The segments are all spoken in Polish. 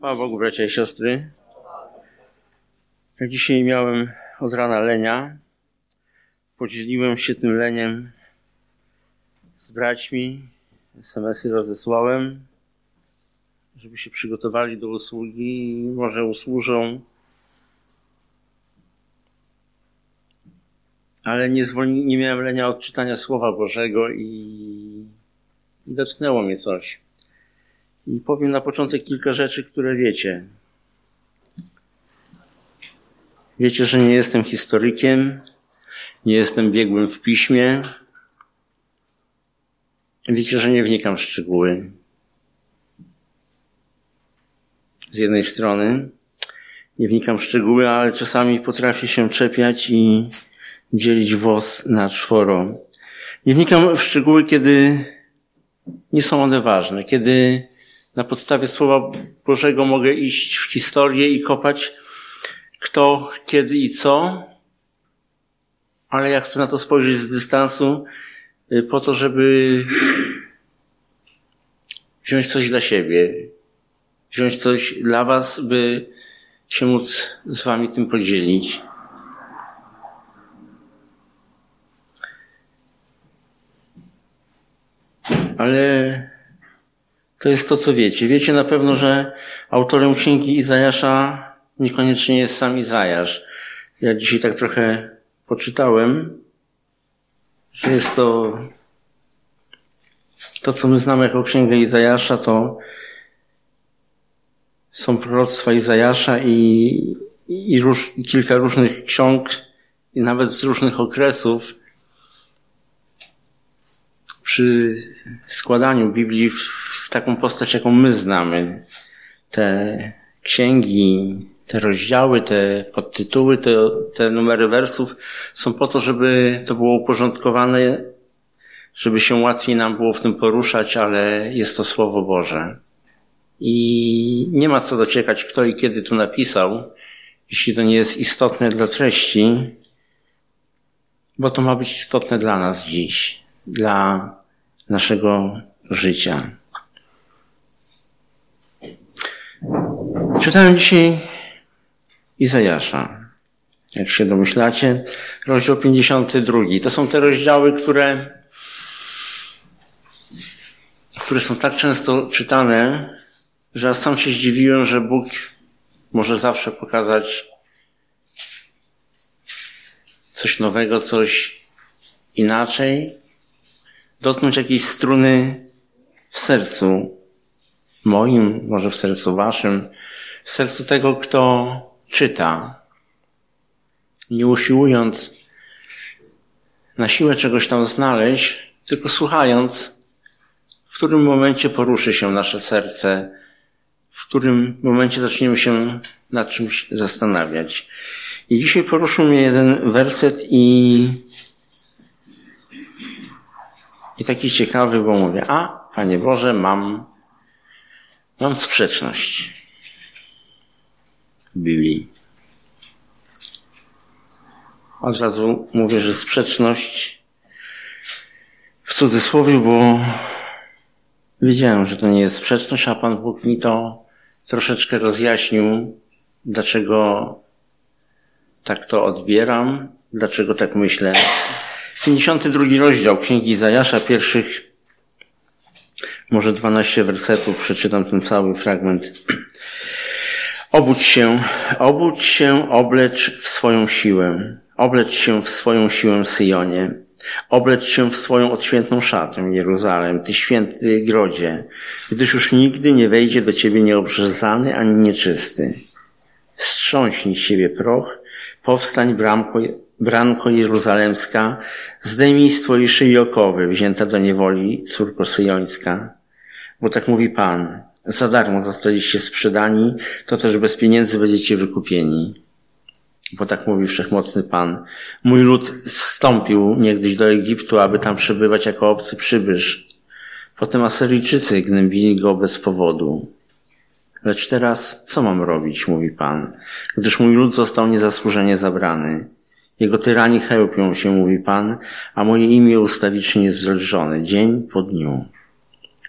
Chwała Bogu, bracia i siostry. Ja dzisiaj miałem od rana lenia. Podzieliłem się tym leniem z braćmi. SMS-y rozesłałem, żeby się przygotowali do usługi i może usłużą. Ale nie miałem lenia od czytania Słowa Bożego i dotknęło mnie coś. I powiem na początek kilka rzeczy, które wiecie. Wiecie, że nie jestem historykiem, nie jestem biegłym w piśmie. Wiecie, że nie wnikam w szczegóły. Z jednej strony nie wnikam w szczegóły, ale czasami potrafię się czepiać i dzielić włos na czworo. Nie wnikam w szczegóły, kiedy nie są one ważne, kiedy na podstawie Słowa Bożego mogę iść w historię i kopać kto, kiedy i co, ale ja chcę na to spojrzeć z dystansu po to, żeby wziąć coś dla siebie, wziąć coś dla was, by się móc z wami tym podzielić. Ale to jest to, co wiecie. Wiecie na pewno, że autorem księgi Izajasza niekoniecznie jest sam Izajasz. Ja dzisiaj tak trochę poczytałem, że jest to, co my znamy jako księgę Izajasza, to są proroctwa Izajasza i kilka różnych ksiąg, i nawet z różnych okresów. Przy składaniu Biblii w taką postać, jaką my znamy, te księgi, te rozdziały, te podtytuły, te numery wersów są po to, żeby to było uporządkowane, żeby się łatwiej nam było w tym poruszać, ale jest to Słowo Boże. I nie ma co dociekać, kto i kiedy to napisał, jeśli to nie jest istotne dla treści, bo to ma być istotne dla nas dziś, dla naszego życia. Czytałem dzisiaj Izajasza. Jak się domyślacie, rozdział 52. To są te rozdziały, które są tak często czytane, że ja sam się zdziwiłem, że Bóg może zawsze pokazać coś nowego, coś inaczej, dotknąć jakiejś struny w sercu moim, może w sercu waszym, w sercu tego, kto czyta, nie usiłując na siłę czegoś tam znaleźć, tylko słuchając, w którym momencie poruszy się nasze serce, w którym momencie zaczniemy się nad czymś zastanawiać. I dzisiaj poruszył mnie jeden werset i taki ciekawy, bo mówię, Panie Boże, mam sprzeczność w Biblii. Od razu mówię, że sprzeczność w cudzysłowie, bo wiedziałem, że to nie jest sprzeczność, a Pan Bóg mi to troszeczkę rozjaśnił, dlaczego tak to odbieram, dlaczego tak myślę. 52 rozdział Księgi Izajasza, pierwszych może 12 wersetów, przeczytam ten cały fragment. Obudź się, oblecz w swoją siłę. Oblecz się w swoją siłę, Syjonie. Oblecz się w swoją odświętną szatę, Jeruzalem, ty święty grodzie, gdyż już nigdy nie wejdzie do ciebie nieobrzezany ani nieczysty. Strząśnij z siebie proch, powstań branko jeruzalemska, zdejmij z twojej szyi okowy, wzięta do niewoli, córko syjońska. Bo tak mówi Pan, za darmo zostaliście sprzedani, to też bez pieniędzy będziecie wykupieni. Bo tak mówi Wszechmocny Pan, mój lud zstąpił niegdyś do Egiptu, aby tam przebywać jako obcy przybysz. Potem Asyryjczycy gnębili go bez powodu. Lecz teraz co mam robić, mówi Pan, gdyż mój lud został niezasłużenie zabrany. Jego tyrani chełpią się, mówi Pan, a moje imię ustawicznie jest zelżone, dzień po dniu.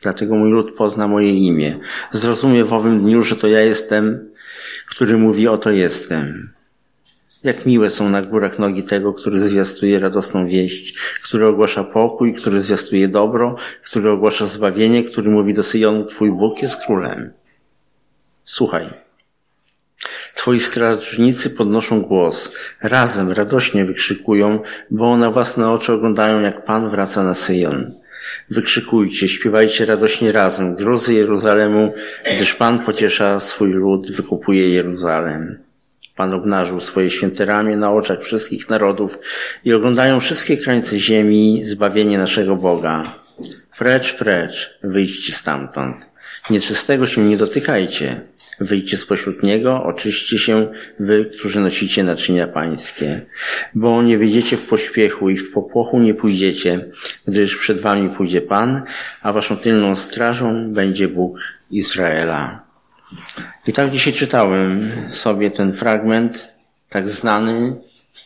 Dlatego mój lud pozna moje imię. Zrozumie w owym dniu, że to ja jestem, który mówi, oto jestem. Jak miłe są na górach nogi tego, który zwiastuje radosną wieść, który ogłasza pokój, który zwiastuje dobro, który ogłasza zbawienie, który mówi do Syjonu, Twój Bóg jest królem. Słuchaj. Twoi strażnicy podnoszą głos, razem radośnie wykrzykują, bo na własne oczy oglądają, jak Pan wraca na Syjon. Wykrzykujcie, śpiewajcie radośnie razem, grozy Jeruzalemu, gdyż Pan pociesza swój lud, wykupuje Jeruzalem. Pan obnażył swoje święte ramię na oczach wszystkich narodów i oglądają wszystkie krańce ziemi zbawienie naszego Boga. Precz, precz, wyjdźcie stamtąd. Nieczystego się nie dotykajcie. Wyjdźcie spośród niego, oczyście się wy, którzy nosicie naczynia pańskie. Bo nie wyjdziecie w pośpiechu i w popłochu nie pójdziecie, gdyż przed wami pójdzie Pan, a waszą tylną strażą będzie Bóg Izraela. I tak dzisiaj czytałem sobie ten fragment, tak znany,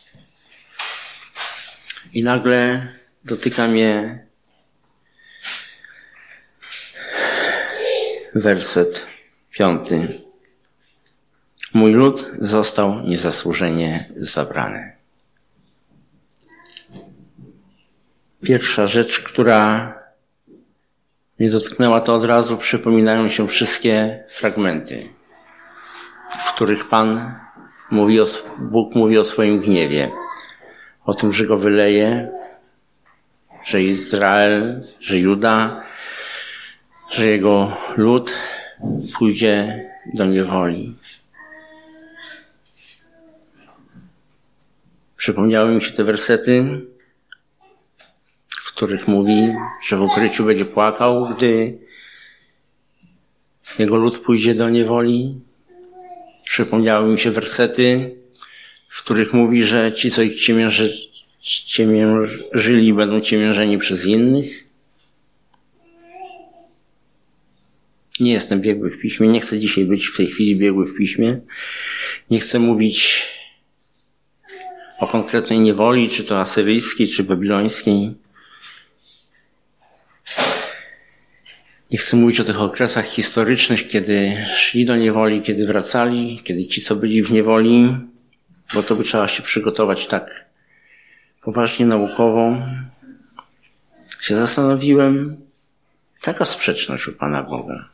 i nagle dotyka mnie werset 5. Mój lud został niezasłużenie zabrany. Pierwsza rzecz, która mnie dotknęła, to od razu przypominają się wszystkie fragmenty, w których Bóg mówi o swoim gniewie. O tym, że go wyleje, że Izrael, że Juda, że jego lud pójdzie do niewoli. Przypomniały mi się te wersety, w których mówi, że w ukryciu będzie płakał, gdy jego lud pójdzie do niewoli. Przypomniały mi się wersety, w których mówi, że ci, co ich ciemiężyli, będą ciemiężeni przez innych. Nie jestem biegły w piśmie, nie chcę dzisiaj być w tej chwili biegły w piśmie. Nie chcę mówić o konkretnej niewoli, czy to asyryjskiej, czy babilońskiej. Nie chcę mówić o tych okresach historycznych, kiedy szli do niewoli, kiedy wracali, kiedy ci, co byli w niewoli, bo to by trzeba się przygotować tak poważnie, naukowo. Się zastanowiłem, taka sprzeczność u Pana Boga.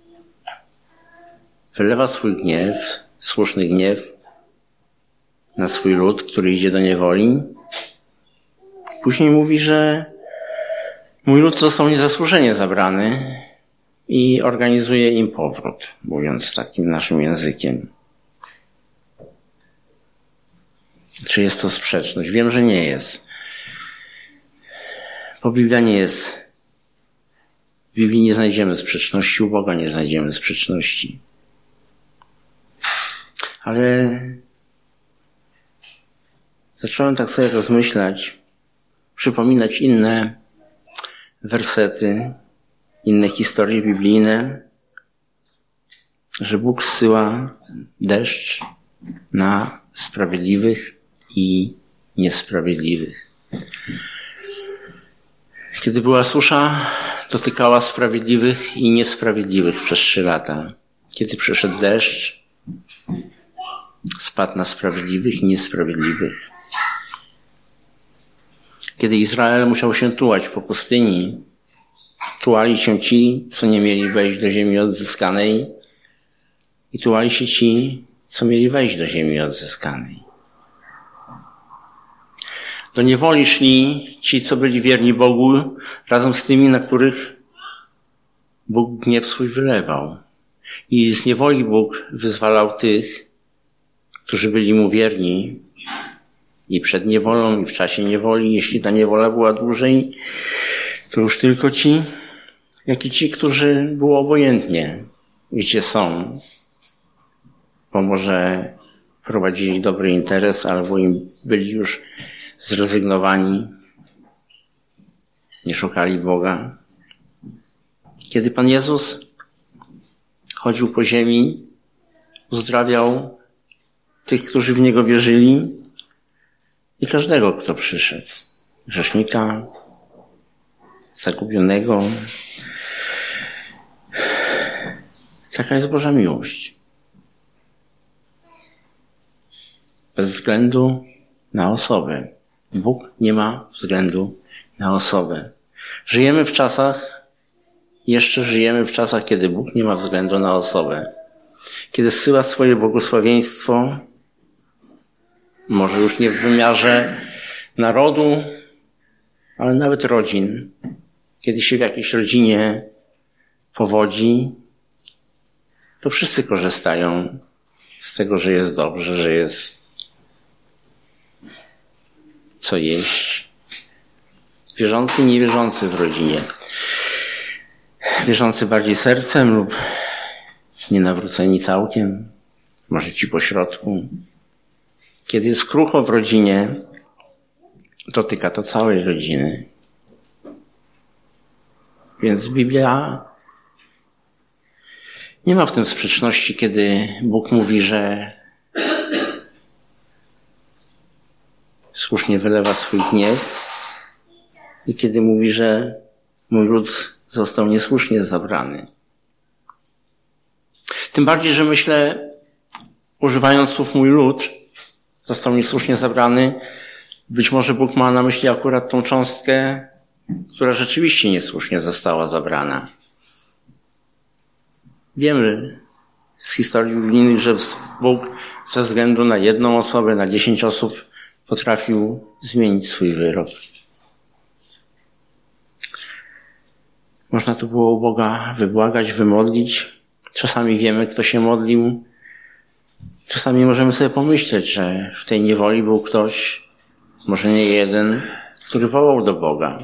Wylewa swój gniew, słuszny gniew na swój lud, który idzie do niewoli. Później mówi, że mój lud został niezasłużenie zabrany i organizuje im powrót, mówiąc takim naszym językiem. Czy jest to sprzeczność? Wiem, że nie jest. Bo Biblia nie jest. W Biblii nie znajdziemy sprzeczności, u Boga nie znajdziemy sprzeczności. Ale zacząłem tak sobie rozmyślać, przypominać inne wersety, inne historie biblijne, że Bóg zsyła deszcz na sprawiedliwych i niesprawiedliwych. Kiedy była susza, dotykała sprawiedliwych i niesprawiedliwych przez 3 lata. Kiedy przyszedł deszcz, spadł na sprawiedliwych i niesprawiedliwych. Kiedy Izrael musiał się tułać po pustyni, tułali się ci, co nie mieli wejść do ziemi odzyskanej, i tułali się ci, co mieli wejść do ziemi odzyskanej. Do niewoli szli ci, co byli wierni Bogu, razem z tymi, na których Bóg gniew swój wylewał. I z niewoli Bóg wyzwalał tych, którzy byli Mu wierni i przed niewolą, i w czasie niewoli. Jeśli ta niewola była dłużej, to już tylko ci, jak i ci, którzy było obojętnie, gdzie są, bo może prowadzili dobry interes, albo im byli już zrezygnowani, nie szukali Boga. Kiedy Pan Jezus chodził po ziemi, uzdrawiał tych, którzy w Niego wierzyli i każdego, kto przyszedł. Grzesznika, zagubionego. Taka jest Boża miłość. Bez względu na osobę. Bóg nie ma względu na osobę. Jeszcze żyjemy w czasach, kiedy Bóg nie ma względu na osobę. Kiedy zsyła swoje błogosławieństwo, może już nie w wymiarze narodu, ale nawet rodzin. Kiedy się w jakiejś rodzinie powodzi, to wszyscy korzystają z tego, że jest dobrze, że jest co jeść. Wierzący i niewierzący w rodzinie. Wierzący bardziej sercem lub nienawróceni całkiem, może ci pośrodku. Kiedy jest krucho w rodzinie, dotyka to całej rodziny. Więc Biblia nie ma w tym sprzeczności, kiedy Bóg mówi, że słusznie wylewa swój gniew i kiedy mówi, że mój lud został niesłusznie zabrany. Tym bardziej, że myślę, używając słów mój lud został niesłusznie zabrany, być może Bóg ma na myśli akurat tą cząstkę, która rzeczywiście niesłusznie została zabrana. Wiemy z historii biblijnych, że Bóg ze względu na jedną osobę, na 10 osób potrafił zmienić swój wyrok. Można to było u Boga wybłagać, wymodlić. Czasami wiemy, kto się modlił. Czasami możemy sobie pomyśleć, że w tej niewoli był ktoś, może nie jeden, który wołał do Boga.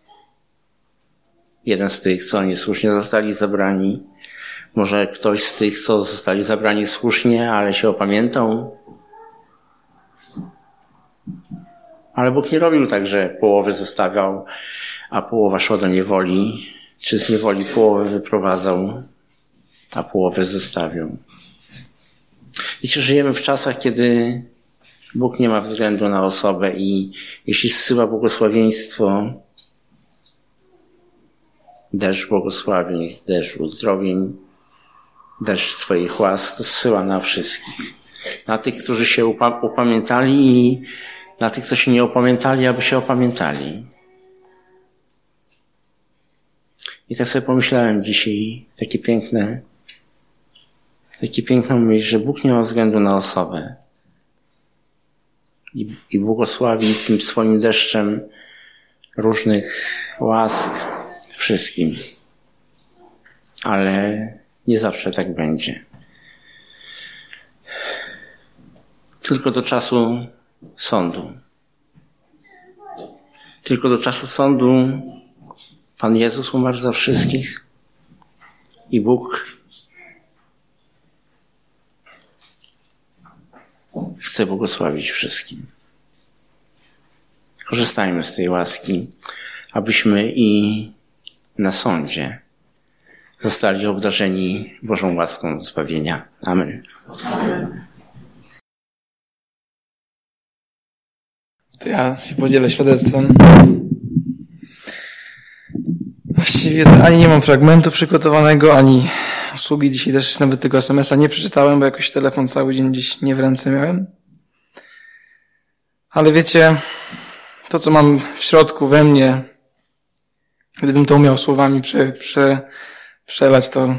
Jeden z tych, co niesłusznie zostali zabrani. Może ktoś z tych, co zostali zabrani słusznie, ale się opamiętał. Ale Bóg nie robił tak, że połowę zostawiał, a połowa szła do niewoli, czy z niewoli połowę wyprowadzał, a połowę zostawiał. Wiecie, żyjemy w czasach, kiedy Bóg nie ma względu na osobę i jeśli zsyła błogosławieństwo, deszcz błogosławieństw, deszcz uzdrowień, deszcz swoich łask, to zsyła na wszystkich. Na tych, którzy się upamiętali i na tych, co się nie opamiętali, aby się opamiętali. I tak sobie pomyślałem dzisiaj, takie piękną myśl, że Bóg nie ma względu na osobę. I błogosławi tym swoim deszczem różnych łask wszystkim. Ale nie zawsze tak będzie. Tylko do czasu sądu. Tylko do czasu sądu Pan Jezus umarł za wszystkich i Bóg chce błogosławić wszystkim. Korzystajmy z tej łaski, abyśmy i na sądzie zostali obdarzeni Bożą łaską zbawienia. Amen. To ja się podzielę świadectwem. Właściwie ani nie mam fragmentu przygotowanego, ani usługi. Dzisiaj też nawet tego SMS-a nie przeczytałem, bo jakoś telefon cały dzień gdzieś nie w ręce miałem. Ale wiecie, to co mam w środku we mnie, gdybym to umiał słowami przelać, to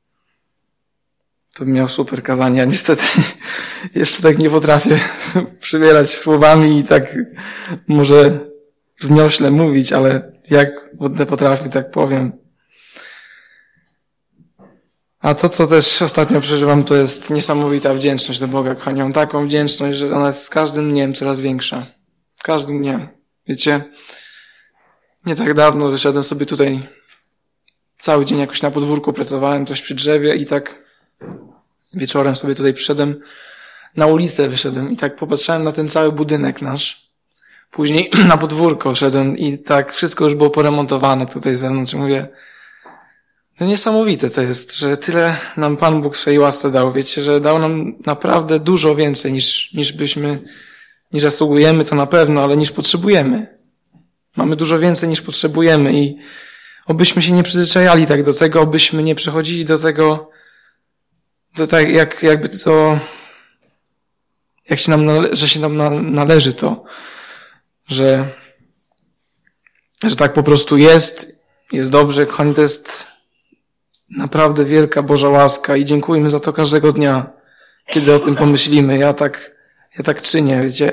bym miał super kazanie. Ja niestety jeszcze tak nie potrafię przybierać słowami i tak może wzniośle mówić, ale jak będę potrafił, tak powiem. A to, co też ostatnio przeżywam, to jest niesamowita wdzięczność do Boga. Kochani, mam taką wdzięczność, że ona jest z każdym dniem coraz większa. Każdym dniem. Wiecie, nie tak dawno wyszedłem sobie tutaj, cały dzień jakoś na podwórku pracowałem, coś przy drzewie i tak wieczorem sobie tutaj przyszedłem, na ulicę wyszedłem i tak popatrzyłem na ten cały budynek nasz. Później na podwórko szedłem i tak wszystko już było poremontowane tutaj ze mną. Mówię, no niesamowite to jest, że tyle nam Pan Bóg w swojej łasce dał. Wiecie, że dał nam naprawdę dużo więcej niż zasługujemy, to na pewno, ale niż potrzebujemy. Mamy dużo więcej niż potrzebujemy i obyśmy się nie przyzwyczajali tak do tego, obyśmy nie przechodzili do tego To tak jakby to, jak się nam że się nam należy to, że tak po prostu jest dobrze, kochani, to jest naprawdę wielka Boża łaska i dziękujmy za to każdego dnia, kiedy o tym pomyślimy. Ja tak czynię, wiecie,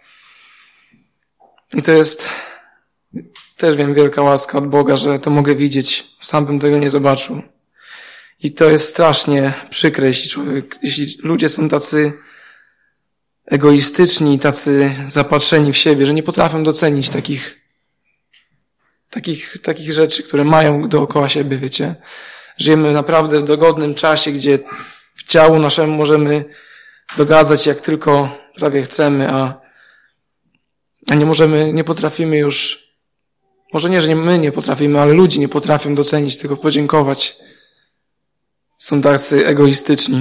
i to jest też, wiem, wielka łaska od Boga, że to mogę widzieć. Sam bym tego nie zobaczył. I to jest strasznie przykre, jeśli ludzie są tacy egoistyczni, tacy zapatrzeni w siebie, że nie potrafią docenić takich rzeczy, które mają dookoła siebie, wiecie. Żyjemy naprawdę w dogodnym czasie, gdzie w ciału naszemu możemy dogadzać jak tylko prawie chcemy, a nie potrafimy już, może nie, że my nie potrafimy, ale ludzie nie potrafią docenić tego, podziękować. Są tacy egoistyczni.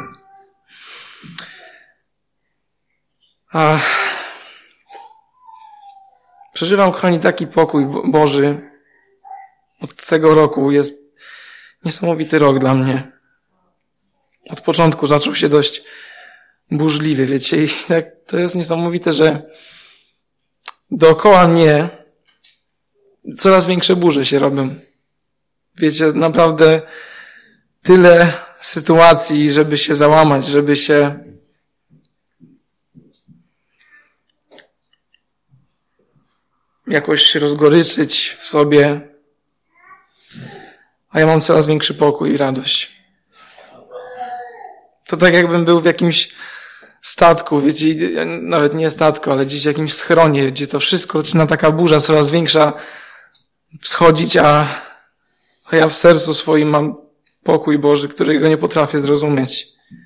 Przeżywam, kochani, taki pokój Boży od tego roku. Jest niesamowity rok dla mnie. Od początku zaczął się dość burzliwy, wiecie, i tak to jest niesamowite, że dookoła mnie coraz większe burze się robią. Wiecie, naprawdę tyle sytuacji, żeby się załamać, żeby się jakoś rozgoryczyć w sobie, a ja mam coraz większy pokój i radość. To tak jakbym był w jakimś statku, wiecie, nawet nie statku, ale gdzieś w jakimś schronie, gdzie to wszystko zaczyna taka burza coraz większa wschodzić, a ja w sercu swoim mam pokój Boży, którego nie potrafię zrozumieć.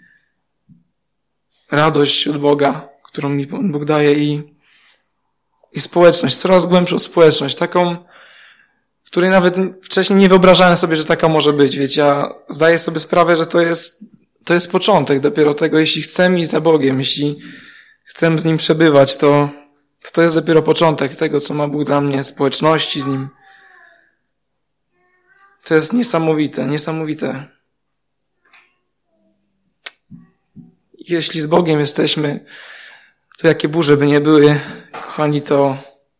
Radość od Boga, którą mi Bóg daje i społeczność, coraz głębszą społeczność, taką, której nawet wcześniej nie wyobrażałem sobie, że taka może być, wiecie, ja zdaję sobie sprawę, że to jest początek dopiero tego, jeśli chcemy iść za Bogiem, jeśli chcemy z Nim przebywać, to jest dopiero początek tego, co ma Bóg dla mnie, społeczności z Nim. To jest niesamowite, niesamowite. Jeśli z Bogiem jesteśmy, to jakie burze by nie były, kochani, to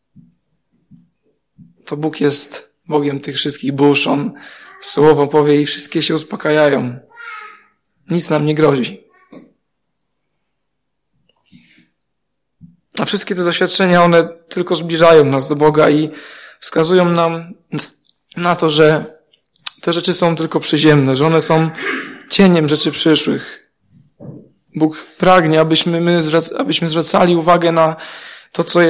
Bóg jest Bogiem tych wszystkich burz. On słowo powie i wszystkie się uspokajają. Nic nam nie grozi. A wszystkie te doświadczenia, one tylko zbliżają nas do Boga i wskazują nam na to, że te rzeczy są tylko przyziemne, że one są cieniem rzeczy przyszłych. Bóg pragnie, abyśmy zwracali uwagę na to, co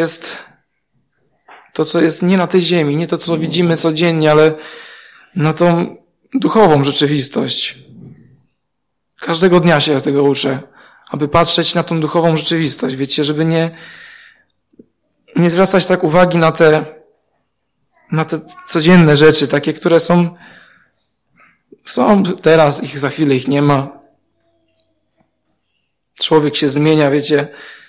jest nie na tej ziemi, nie to, co widzimy codziennie, ale na tą duchową rzeczywistość. Każdego dnia się tego uczę, aby patrzeć na tą duchową rzeczywistość, wiecie, żeby nie zwracać tak uwagi na te codzienne rzeczy, takie, które są teraz, za chwilę ich nie ma. Człowiek się zmienia, wiecie,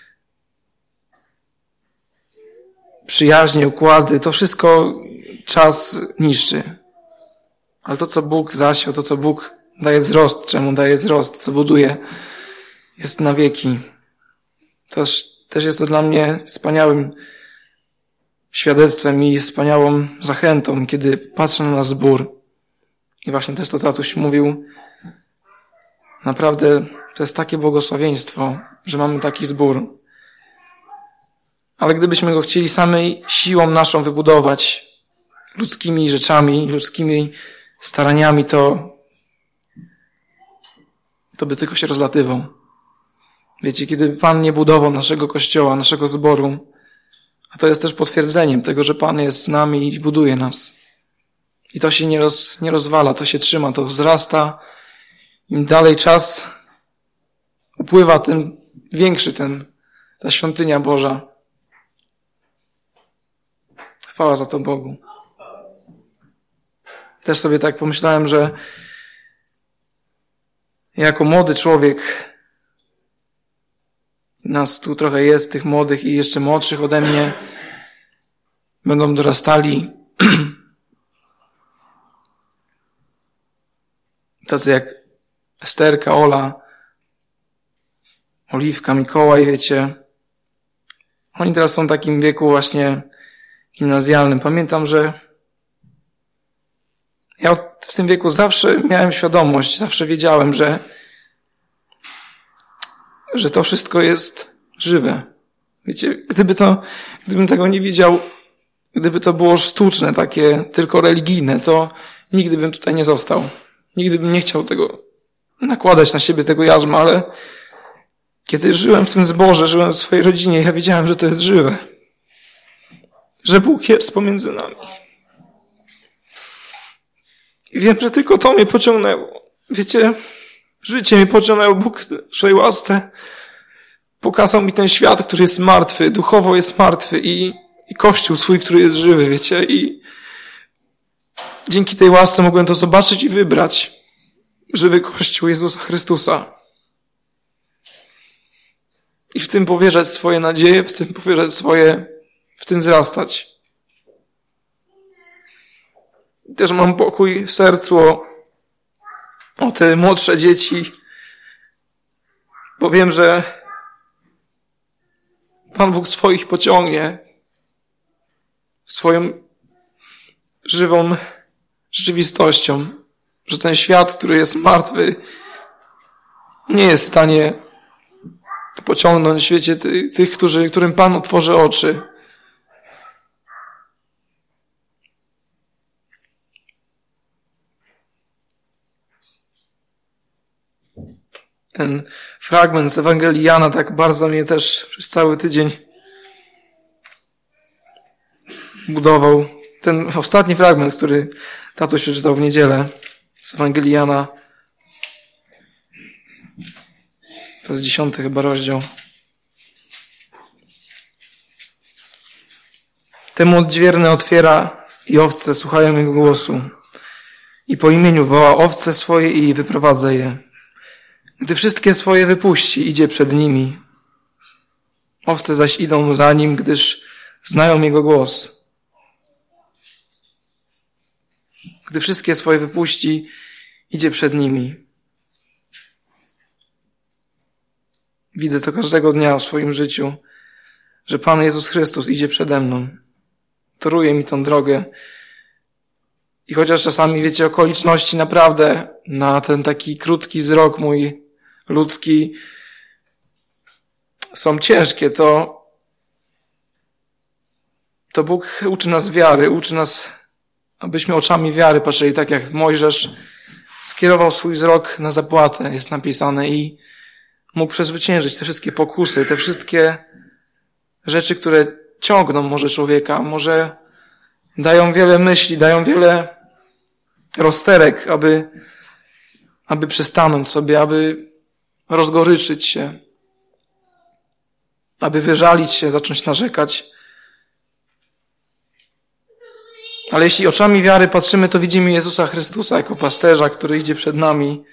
przyjaźnie, układy, to wszystko czas niszczy. Ale to, co Bóg zasiał, to, co Bóg daje wzrost, czemu daje wzrost, co buduje, jest na wieki. Też jest to dla mnie wspaniałym świadectwem i wspaniałą zachętą, kiedy patrzę na nasz zbór. I właśnie też to Zatuś mówił, naprawdę to jest takie błogosławieństwo, że mamy taki zbór. Ale gdybyśmy go chcieli samej siłą naszą wybudować, ludzkimi rzeczami, ludzkimi staraniami, to by tylko się rozlatywał. Wiecie, kiedy Pan nie budował naszego kościoła, naszego zboru, a to jest też potwierdzeniem tego, że Pan jest z nami i buduje nas. I to się nie rozwala, to się trzyma, to wzrasta. Im dalej czas upływa, tym większy ta świątynia Boża. Chwała za to Bogu. Też sobie tak pomyślałem, że jako młody człowiek, nas tu trochę jest, tych młodych i jeszcze młodszych ode mnie, będą dorastali tacy jak Esterka, Ola, Oliwka, Mikołaj, wiecie. Oni teraz są w takim wieku właśnie gimnazjalnym. Pamiętam, że ja w tym wieku zawsze miałem świadomość, zawsze wiedziałem, że to wszystko jest żywe. Wiecie, gdybym tego nie widział, gdyby to było sztuczne, takie tylko religijne, to nigdy bym tutaj nie został. Nigdy bym nie chciał tego nakładać na siebie tego jarzma, ale kiedy żyłem w tym zborze, żyłem w swojej rodzinie, ja wiedziałem, że to jest żywe. Że Bóg jest pomiędzy nami. I wiem, że tylko to mnie pociągnęło. Wiecie, życie mnie pociągnęło. Bóg w swojej łasce pokazał mi ten świat, który jest martwy, duchowo jest martwy i Kościół swój, który jest żywy, wiecie. I dzięki tej łasce mogłem to zobaczyć i wybrać. Żywy Kościół Jezusa Chrystusa. I w tym powierzać swoje nadzieje, w tym powierzać w tym wzrastać. I też mam pokój w sercu o te młodsze dzieci, bo wiem, że Pan Bóg swoich pociągnie swoją żywą rzeczywistością, że ten świat, który jest martwy, nie jest w stanie pociągnąć, wiecie, tych, którym Pan otworzy oczy. Ten fragment z Ewangelii Jana tak bardzo mnie też przez cały tydzień budował. Ten ostatni fragment, który tatuś przeczytał w niedzielę z Ewangelii Jana, to jest 10 chyba rozdział. Temu odźwierny otwiera i owce słuchają jego głosu. I po imieniu woła owce swoje i wyprowadza je. Gdy wszystkie swoje wypuści, idzie przed nimi. Owce zaś idą za nim, gdyż znają jego głos. Gdy wszystkie swoje wypuści, idzie przed nimi. Widzę to każdego dnia w swoim życiu, że Pan Jezus Chrystus idzie przede mną. Toruje mi tą drogę. I chociaż czasami, wiecie, okoliczności naprawdę na ten taki krótki wzrok mój ludzki są ciężkie, to Bóg uczy nas wiary, uczy nas, abyśmy oczami wiary patrzyli, tak jak Mojżesz skierował swój wzrok na zapłatę, jest napisane, i mógł przezwyciężyć te wszystkie pokusy, te wszystkie rzeczy, które ciągną może człowieka, może dają wiele myśli, dają wiele rozterek, aby przystanąć sobie, aby rozgoryczyć się, aby wyżalić się, zacząć narzekać. Ale jeśli oczami wiary patrzymy, to widzimy Jezusa Chrystusa jako pasterza, który idzie przed nami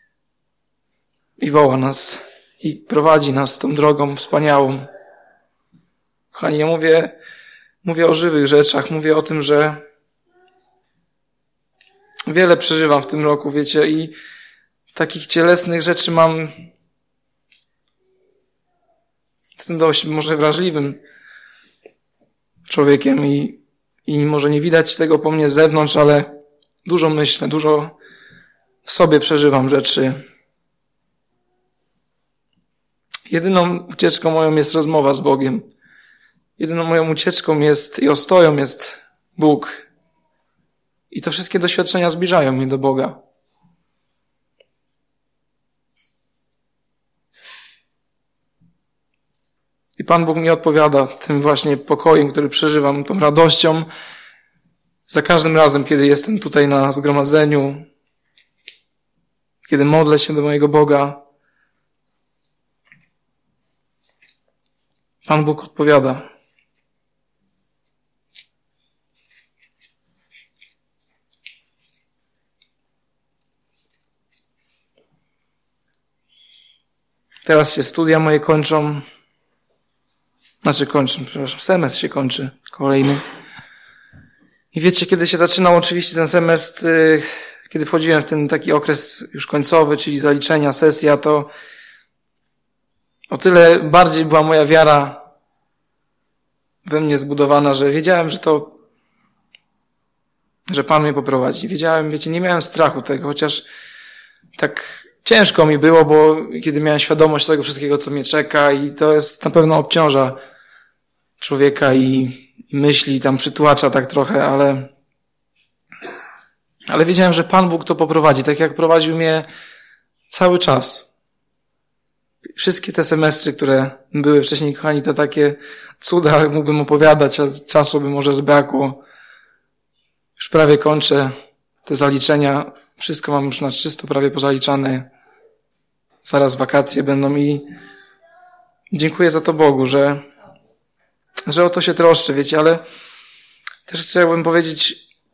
i woła nas i prowadzi nas tą drogą wspaniałą. Kochani, ja mówię o żywych rzeczach, mówię o tym, że wiele przeżywam w tym roku, wiecie, i takich cielesnych rzeczy mam. Jestem dość może wrażliwym człowiekiem i może nie widać tego po mnie z zewnątrz, ale dużo myślę, dużo w sobie przeżywam rzeczy. Jedyną ucieczką moją jest rozmowa z Bogiem. Jedyną moją ucieczką jest i ostoją jest Bóg. I to wszystkie doświadczenia zbliżają mnie do Boga. I Pan Bóg mi odpowiada tym właśnie pokojem, który przeżywam, tą radością. Za każdym razem, kiedy jestem tutaj na zgromadzeniu, kiedy modlę się do mojego Boga, Pan Bóg odpowiada. Teraz się studia moje kończą. Semestr się kończy, kolejny. I wiecie, kiedy się zaczynał oczywiście ten semestr, kiedy wchodziłem w ten taki okres już końcowy, czyli zaliczenia, sesja, to o tyle bardziej była moja wiara we mnie zbudowana, że wiedziałem, że Pan mnie poprowadzi. Wiedziałem, wiecie, nie miałem strachu tego, chociaż tak ciężko mi było, bo kiedy miałem świadomość tego wszystkiego, co mnie czeka i to jest na pewno obciąża człowieka i myśli tam przytłacza tak trochę, ale wiedziałem, że Pan Bóg to poprowadzi, tak jak prowadził mnie cały czas. Wszystkie te semestry, które były wcześniej, kochani, to takie cuda mógłbym opowiadać, a czasu by może zbrakło. Już prawie kończę te zaliczenia. Wszystko mam już na 300 prawie pozaliczane. Zaraz wakacje będą i dziękuję za to Bogu, że o to się troszczy, wiecie, ale też chciałbym powiedzieć,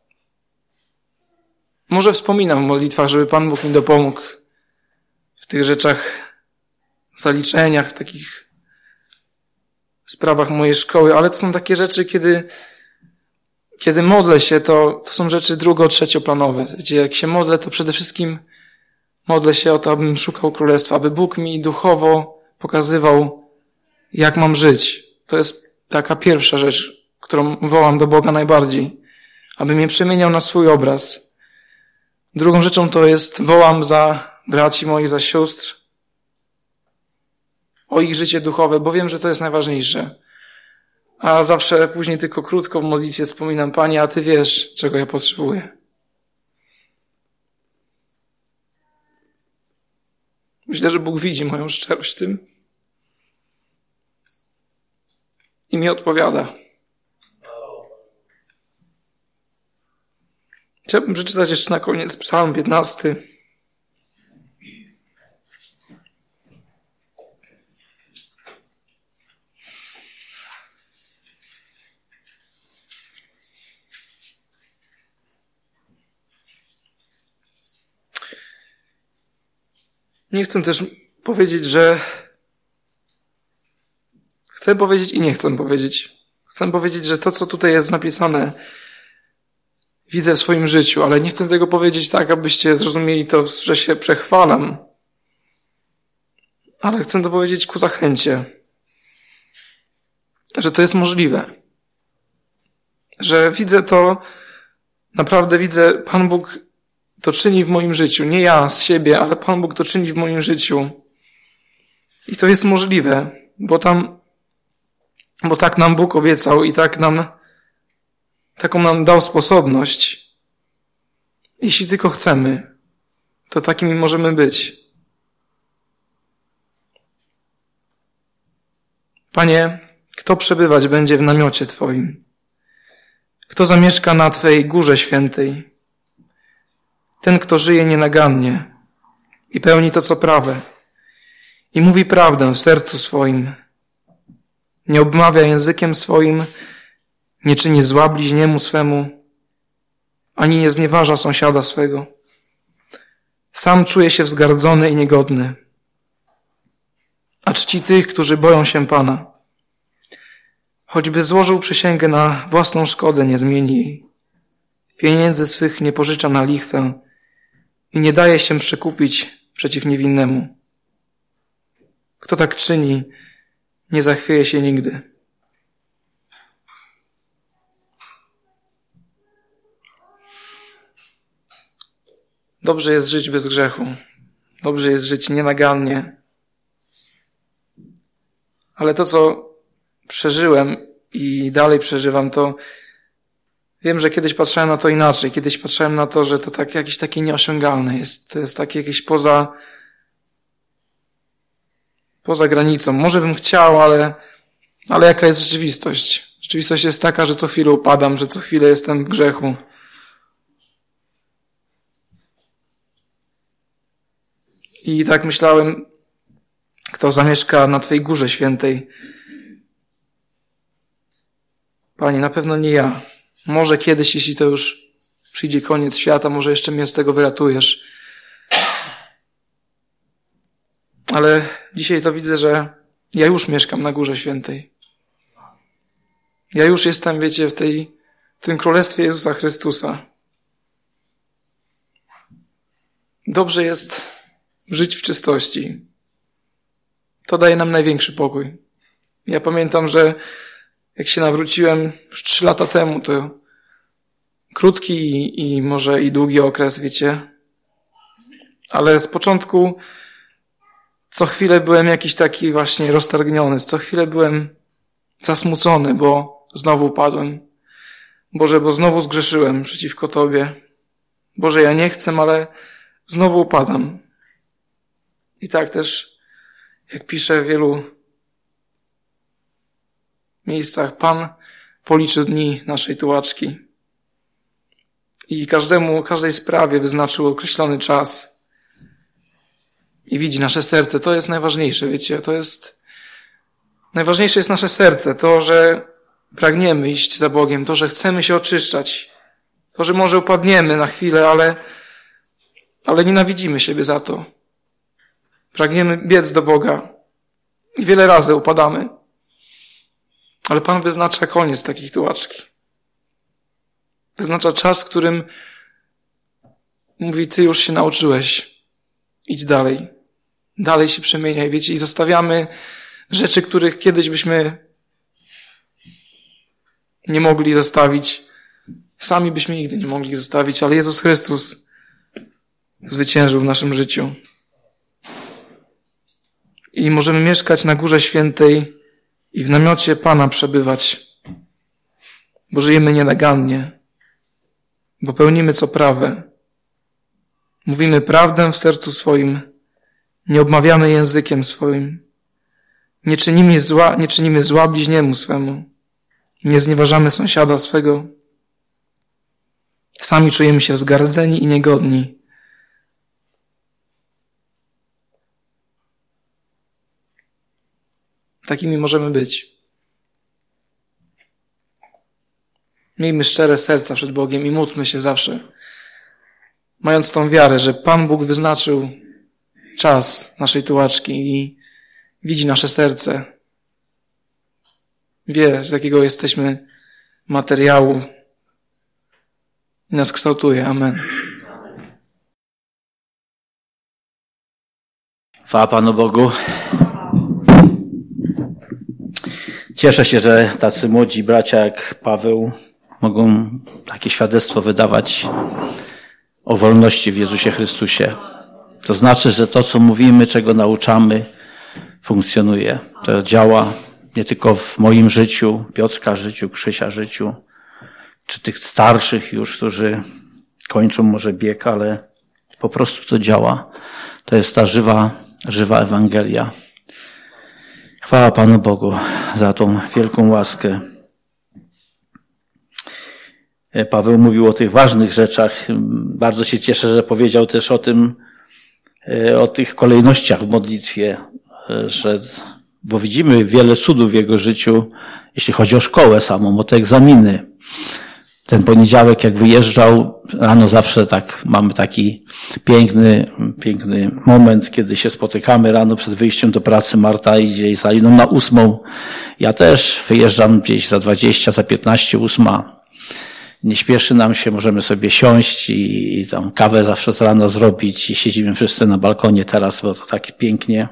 może wspominam w modlitwach, żeby Pan Bóg mi dopomógł w tych rzeczach, zaliczeniach, w takich sprawach mojej szkoły, ale to są takie rzeczy, kiedy modlę się, to są rzeczy trzecioplanowe. Gdzie jak się modlę, to przede wszystkim modlę się o to, abym szukał Królestwa, aby Bóg mi duchowo pokazywał, jak mam żyć. To jest taka pierwsza rzecz, którą wołam do Boga najbardziej. Aby mnie przemieniał na swój obraz. Drugą rzeczą to jest, wołam za braci moich, za sióstr, o ich życie duchowe, bo wiem, że to jest najważniejsze. A zawsze później tylko krótko w modlitwie wspominam, Panie, a Ty wiesz, czego ja potrzebuję. Myślę, że Bóg widzi moją szczerość w tym i mi odpowiada. Chciałbym przeczytać jeszcze na koniec Psalm 15. Nie chcę też powiedzieć, że chcę powiedzieć i nie chcę powiedzieć. Chcę powiedzieć, że to, co tutaj jest napisane, widzę w swoim życiu, ale nie chcę tego powiedzieć tak, abyście zrozumieli to, że się przechwalam. Ale chcę to powiedzieć ku zachęcie, że to jest możliwe. Że widzę to, naprawdę widzę, Pan Bóg to czyni w moim życiu. Nie ja z siebie, ale Pan Bóg to czyni w moim życiu. I to jest możliwe, bo tak nam Bóg obiecał i taką nam dał sposobność. Jeśli tylko chcemy, to takimi możemy być. Panie, kto przebywać będzie w namiocie Twoim? Kto zamieszka na Twej górze świętej? Ten, kto żyje nienagannie i pełni to, co prawe i mówi prawdę w sercu swoim, nie obmawia językiem swoim, nie czyni zła bliźniemu swemu, ani nie znieważa sąsiada swego. Sam czuje się wzgardzony i niegodny, a czci tych, którzy boją się Pana. Choćby złożył przysięgę na własną szkodę, nie zmieni jej. Pieniędzy swych nie pożycza na lichwę i nie daje się przekupić przeciw niewinnemu. Kto tak czyni, nie zachwieje się nigdy. Dobrze jest żyć bez grzechu. Dobrze jest żyć nienagannie. Ale to, co przeżyłem i dalej przeżywam, to wiem, że kiedyś patrzyłem na to inaczej. Kiedyś patrzyłem na to, że to tak jakieś takie nieosiągalne jest. To jest takie jakieś poza granicą. Może bym chciał, ale jaka jest rzeczywistość? Rzeczywistość jest taka, że co chwilę upadam, że co chwilę jestem w grzechu. I tak myślałem, kto zamieszka na Twej górze świętej. Panie, na pewno nie ja. Może kiedyś, jeśli to już przyjdzie koniec świata, może jeszcze mnie z tego wyratujesz. Ale dzisiaj to widzę, że ja już mieszkam na Górze Świętej. Ja już jestem, wiecie, w tym Królestwie Jezusa Chrystusa. Dobrze jest żyć w czystości. To daje nam największy pokój. Ja pamiętam, że jak się nawróciłem już 3 lata temu, to krótki i może i długi okres, wiecie. Ale z początku co chwilę byłem jakiś taki właśnie roztargniony. Co chwilę byłem zasmucony, bo znowu upadłem. Boże, bo znowu zgrzeszyłem przeciwko Tobie. Boże, ja nie chcę, ale znowu upadam. I tak też, jak piszę w wielu miejscach, Pan policzył dni naszej tułaczki. I każdej sprawie wyznaczył określony czas. I widzi nasze serce. To jest najważniejsze, wiecie. Najważniejsze jest nasze serce. To, że pragniemy iść za Bogiem. To, że chcemy się oczyszczać. To, że może upadniemy na chwilę, ale nienawidzimy siebie za to. Pragniemy biec do Boga. I wiele razy upadamy. Ale Pan wyznacza koniec takiej tułaczki. Wyznacza czas, w którym mówi, Ty już się nauczyłeś. Idź dalej. Dalej się przemieniaj, wiecie, i zostawiamy rzeczy, których kiedyś byśmy nie mogli zostawić. Sami byśmy nigdy nie mogli zostawić, ale Jezus Chrystus zwyciężył w naszym życiu. I możemy mieszkać na Górze Świętej i w namiocie Pana przebywać, bo żyjemy nielegalnie, bo pełnimy co prawe. Mówimy prawdę w sercu swoim, nie obmawiamy językiem swoim, nie czynimy zła bliźniemu swemu, nie znieważamy sąsiada swego. Sami czujemy się wzgardzeni i niegodni. Takimi możemy być. Miejmy szczere serca przed Bogiem i módlmy się zawsze, mając tą wiarę, że Pan Bóg wyznaczył czas naszej tułaczki i widzi nasze serce. Wie, z jakiego jesteśmy materiału i nas kształtuje. Amen. Chwała Panu Bogu. Cieszę się, że tacy młodzi bracia jak Paweł mogą takie świadectwo wydawać o wolności w Jezusie Chrystusie. To znaczy, że to, co mówimy, czego nauczamy, funkcjonuje. To działa nie tylko w moim życiu, Piotrka życiu, Krzysia życiu, czy tych starszych już, którzy kończą może bieg, ale po prostu to działa. To jest ta żywa Ewangelia. Chwała Panu Bogu za tą wielką łaskę. Paweł mówił o tych ważnych rzeczach. Bardzo się cieszę, że powiedział też o tych kolejnościach w modlitwie, bo widzimy wiele cudów w jego życiu, jeśli chodzi o szkołę samą, o te egzaminy. Ten poniedziałek, jak wyjeżdżał, rano zawsze tak, mamy taki piękny moment, kiedy się spotykamy rano przed wyjściem do pracy. Marta idzie za Aliną na 8. Ja też wyjeżdżam gdzieś za 20, za 15, 8. Nie śpieszy nam się, możemy sobie siąść i tam kawę zawsze z rana zrobić i siedzimy wszyscy na balkonie teraz, bo to tak pięknie.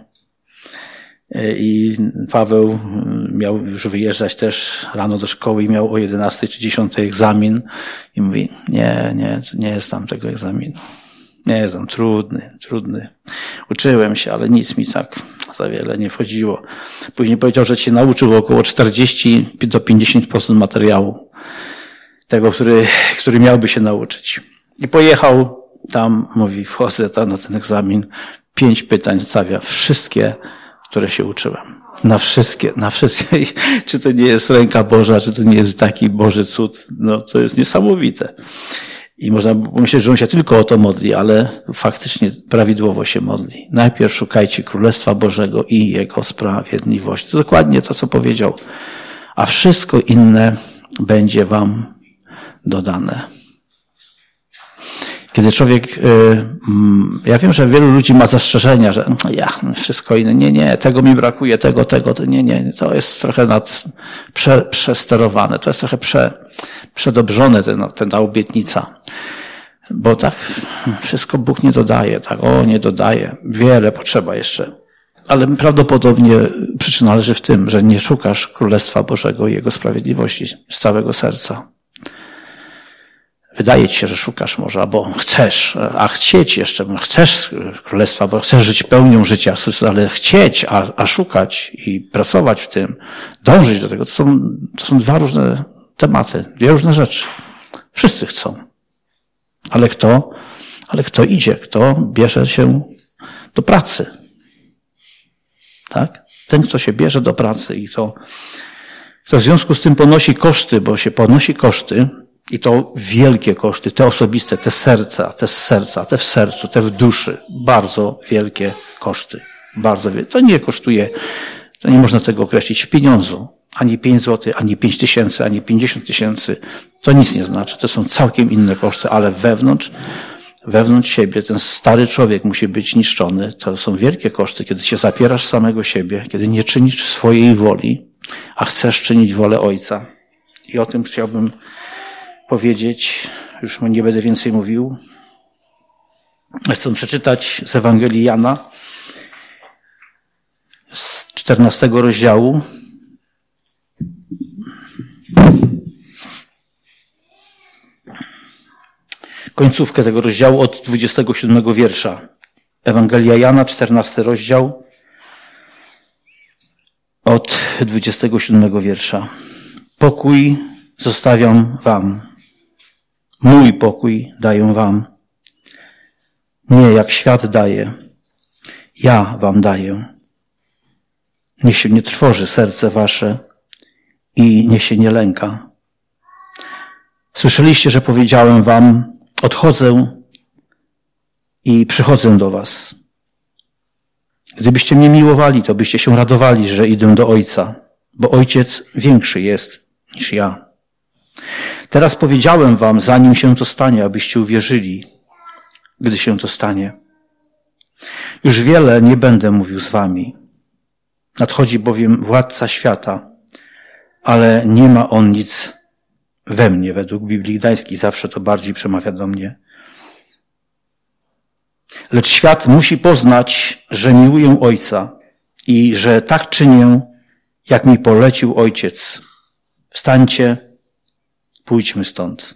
I Paweł miał już wyjeżdżać też rano do szkoły i miał o 11 czy 10 egzamin i mówi, nie znam tego egzaminu. Nie znam, trudny. Uczyłem się, ale nic mi tak za wiele nie wchodziło. Później powiedział, że się nauczył około 40 do 50% materiału. Tego, który miałby się nauczyć. I pojechał tam, mówi, wchodzę tam na ten egzamin, 5 pytań stawia, wszystkie, które się uczyłem. Na wszystkie. Czy to nie jest ręka Boża, czy to nie jest taki Boży cud? No, to jest niesamowite. I można pomyśleć, że on się tylko o to modli, ale faktycznie prawidłowo się modli. Najpierw szukajcie Królestwa Bożego i Jego sprawiedliwości. To dokładnie to, co powiedział. A wszystko inne będzie wam dodane. Kiedy człowiek, ja wiem, że wielu ludzi ma zastrzeżenia, że wszystko inne, nie, tego mi brakuje, tego, nie, to jest trochę przesterowane, to jest trochę przedobrzone ta obietnica. Bo tak wszystko Bóg nie dodaje, tak, nie dodaje. Wiele potrzeba jeszcze. Ale prawdopodobnie przyczyna leży w tym, że nie szukasz Królestwa Bożego i Jego sprawiedliwości z całego serca. Wydaje ci się, że szukasz może, albo chcesz, a chcieć jeszcze, chcesz Królestwa, bo chcesz żyć pełnią życia, ale chcieć, a szukać i pracować w tym, dążyć do tego, to są dwa różne tematy, dwie różne rzeczy. Wszyscy chcą. Ale kto idzie, kto bierze się do pracy? Tak? Ten, kto się bierze do pracy i kto w związku z tym ponosi koszty, bo się ponosi koszty, i to wielkie koszty, te osobiste, te w sercu, te w duszy. Bardzo wielkie koszty. Bardzo wielkie. To nie kosztuje, to nie można tego określić w pieniądzu. Ani 5 zł, ani 5 tysięcy, ani 50 tysięcy. To nic nie znaczy. To są całkiem inne koszty, ale wewnątrz siebie ten stary człowiek musi być niszczony. To są wielkie koszty, kiedy się zapierasz samego siebie, kiedy nie czynisz swojej woli, a chcesz czynić wolę Ojca. I o tym chciałbym powiedzieć, już nie będę więcej mówił. Chcę przeczytać z Ewangelii Jana, z 14 rozdziału. Końcówkę tego rozdziału od 27 wiersza. Ewangelia Jana, 14 rozdział, od 27 wiersza. Pokój zostawiam wam. Mój pokój daję wam. Nie jak świat daje. Ja wam daję. Niech się nie trwoży serce wasze i niech się nie lęka. Słyszeliście, że powiedziałem wam, odchodzę i przychodzę do was. Gdybyście mnie miłowali, to byście się radowali, że idę do Ojca, bo Ojciec większy jest niż ja. Teraz powiedziałem wam, zanim się to stanie, abyście uwierzyli, gdy się to stanie. Już wiele nie będę mówił z wami. Nadchodzi bowiem władca świata, ale nie ma on nic we mnie. Według Biblii Gdańskiej zawsze to bardziej przemawia do mnie. Lecz świat musi poznać, że miłuję Ojca i że tak czynię, jak mi polecił Ojciec. Wstańcie, pójdźmy stąd.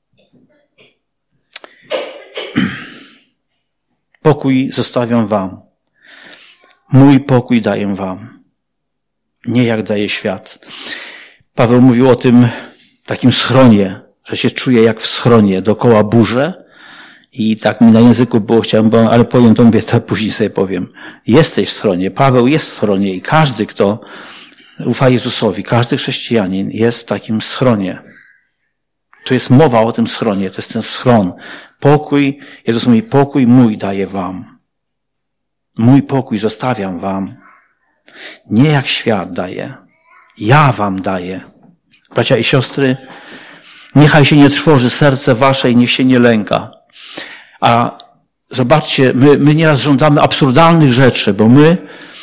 Pokój zostawiam wam. Mój pokój daję wam. Nie jak daje świat. Paweł mówił o tym takim schronie, że się czuje jak w schronie, dookoła burze. I tak mi na języku było, ale powiem to, mówię, to później sobie powiem. Jesteś w schronie. Paweł jest w schronie i każdy, kto ufa Jezusowi, każdy chrześcijanin jest w takim schronie. Tu jest mowa o tym schronie, to jest ten schron. Pokój, Jezus mówi, pokój mój daję wam. Mój pokój zostawiam wam. Nie jak świat daje. Ja wam daję. Bracia i siostry, niechaj się nie trwoży serce wasze i niech się nie lęka. A zobaczcie, my nieraz żądamy absurdalnych rzeczy, bo my,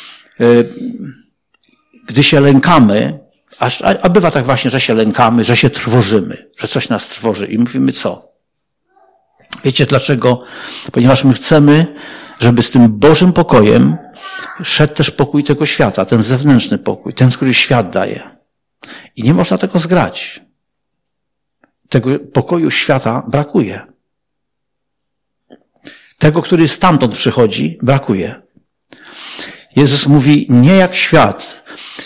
gdy się lękamy, a bywa tak właśnie, że się lękamy, że się trwożymy, że coś nas trwoży i mówimy co? Wiecie dlaczego? Ponieważ my chcemy, żeby z tym Bożym pokojem szedł też pokój tego świata, ten zewnętrzny pokój, ten, który świat daje. I nie można tego zgrać. Tego pokoju świata brakuje. Tego, który stamtąd przychodzi, brakuje. Jezus mówi, nie jak świat.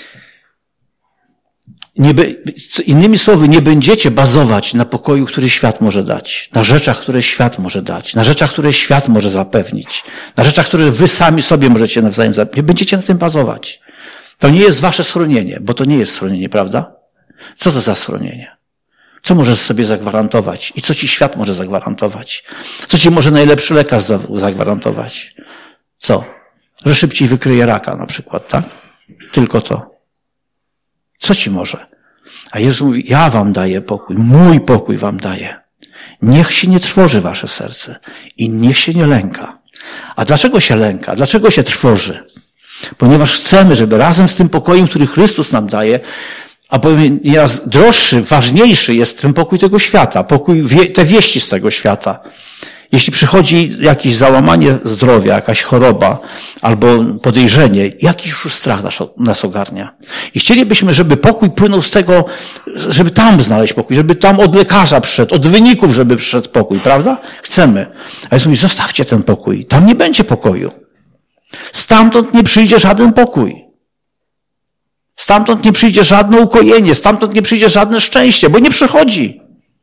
Innymi słowy, nie będziecie bazować na pokoju, który świat może dać, na rzeczach, które świat może dać, na rzeczach, które świat może zapewnić, na rzeczach, które wy sami sobie możecie nawzajem zapewnić. Nie będziecie na tym bazować. To nie jest wasze schronienie, bo to nie jest schronienie, prawda? Co to za schronienie? Co możesz sobie zagwarantować? I co ci świat może zagwarantować? Co ci może najlepszy lekarz zagwarantować? Co? Że szybciej wykryje raka na przykład, tak? Tylko to. Co ci może? A Jezus mówi, ja wam daję pokój, mój pokój wam daję. Niech się nie trwoży wasze serce i niech się nie lęka. A dlaczego się lęka? Dlaczego się trwoży? Ponieważ chcemy, żeby razem z tym pokojem, który Chrystus nam daje, A powiem, nieraz droższy, ważniejszy jest ten pokój tego świata, te wieści z tego świata. Jeśli przychodzi jakieś załamanie zdrowia, jakaś choroba albo podejrzenie, jakiś już strach nas ogarnia. I chcielibyśmy, żeby pokój płynął z tego, żeby tam znaleźć pokój, żeby tam od lekarza przyszedł, od wyników, żeby przyszedł pokój, prawda? Chcemy. A Jezus mówi, zostawcie ten pokój. Tam nie będzie pokoju. Stamtąd nie przyjdzie żaden pokój. Stamtąd nie przyjdzie żadne ukojenie, stamtąd nie przyjdzie żadne szczęście, bo nie przychodzi.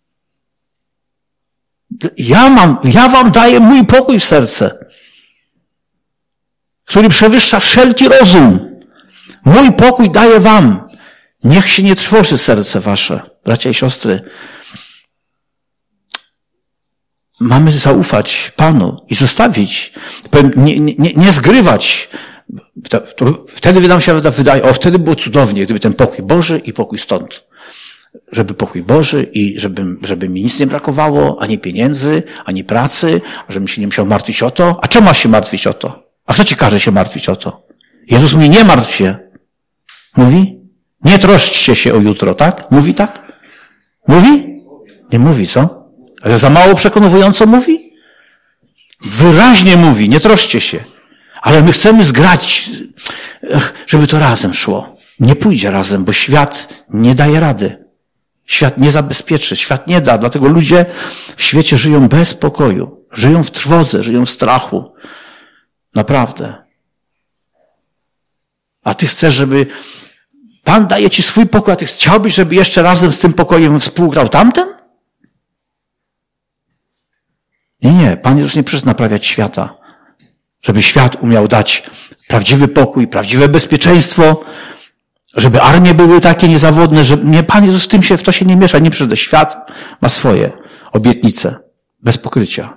Ja wam daję mój pokój w serce, który przewyższa wszelki rozum. Mój pokój daję wam. Niech się nie trwoży serce wasze, bracia i siostry. Mamy zaufać Panu i zostawić, nie zgrywać. Wtedy nam się wydaje, wtedy było cudownie, gdyby ten pokój Boży i pokój stąd. Żeby pokój Boży i żeby mi nic nie brakowało, ani pieniędzy, ani pracy, żebym się nie musiał martwić o to. A czemu masz się martwić o to? A kto ci każe się martwić o to? Jezus mówi, nie martw się. Mówi? Nie troszczcie się o jutro, tak? Mówi tak? Mówi? Nie mówi, co? Ale za mało przekonująco mówi? Wyraźnie mówi, nie troszczcie się. Ale my chcemy zgrać, żeby to razem szło. Nie pójdzie razem, bo świat nie daje rady. Świat nie zabezpieczy, świat nie da. Dlatego ludzie w świecie żyją bez pokoju. Żyją w trwodze, żyją w strachu. Naprawdę. A ty chcesz, żeby Pan daje ci swój pokój, a ty chciałbyś, żeby jeszcze razem z tym pokojem współgrał tamten? Nie. Pan Jezus nie przyszedł naprawiać świata. Żeby świat umiał dać prawdziwy pokój, prawdziwe bezpieczeństwo, żeby armie były takie niezawodne, że nie, Pan Jezus w to się nie miesza, nie przyjdzie. Świat ma swoje obietnice, bez pokrycia.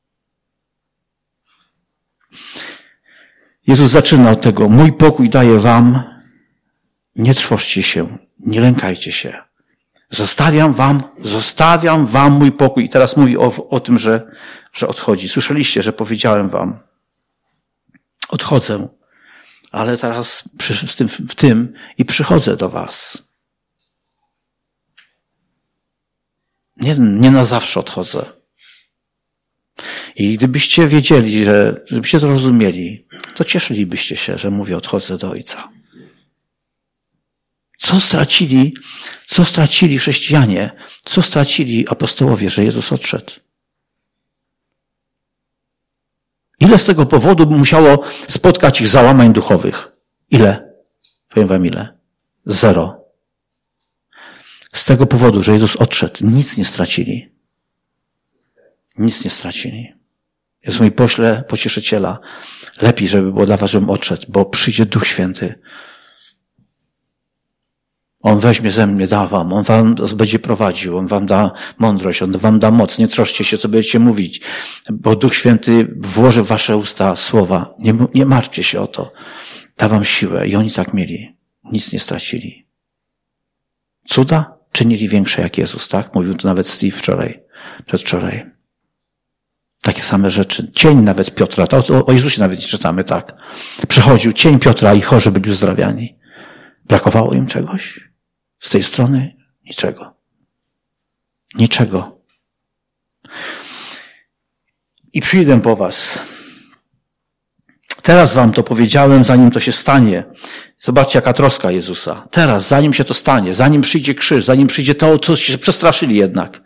Jezus zaczyna od tego, mój pokój daję wam, nie trwożcie się, nie lękajcie się. Zostawiam wam mój pokój. I teraz mówi o tym, że odchodzi. Słyszeliście, że powiedziałem wam, odchodzę, ale teraz w tym i przychodzę do was. Nie na zawsze odchodzę. I gdybyście wiedzieli, gdybyście to rozumieli, to cieszylibyście się, że mówię, odchodzę do Ojca. Co stracili chrześcijanie? Co stracili apostołowie, że Jezus odszedł? Ile z tego powodu musiało spotkać ich załamań duchowych? Ile? Powiem wam ile? 0. Z tego powodu, że Jezus odszedł, nic nie stracili. Nic nie stracili. Jezus mówi, poślę pocieszyciela. Lepiej, żeby było dla was, żebym odszedł, bo przyjdzie Duch Święty. On weźmie ze mnie, da wam, on wam będzie prowadził, on wam da mądrość, on wam da moc. Nie troszcie się, co będziecie mówić, bo Duch Święty włoży w wasze usta słowa. Nie martwcie się o to. Da wam siłę. I oni tak mieli. Nic nie stracili. Cuda czynili większe jak Jezus, tak? Mówił to nawet Steve przedwczoraj. Takie same rzeczy. Cień nawet Piotra, to o Jezusie nawet nie czytamy, tak? Przychodził cień Piotra i chorzy byli uzdrawiani. Brakowało im czegoś? Z tej strony? Niczego. Niczego. I przyjdę po was. Teraz wam to powiedziałem, zanim to się stanie. Zobaczcie, jaka troska Jezusa. Teraz, zanim się to stanie, zanim przyjdzie krzyż, zanim przyjdzie to, co się przestraszyli jednak.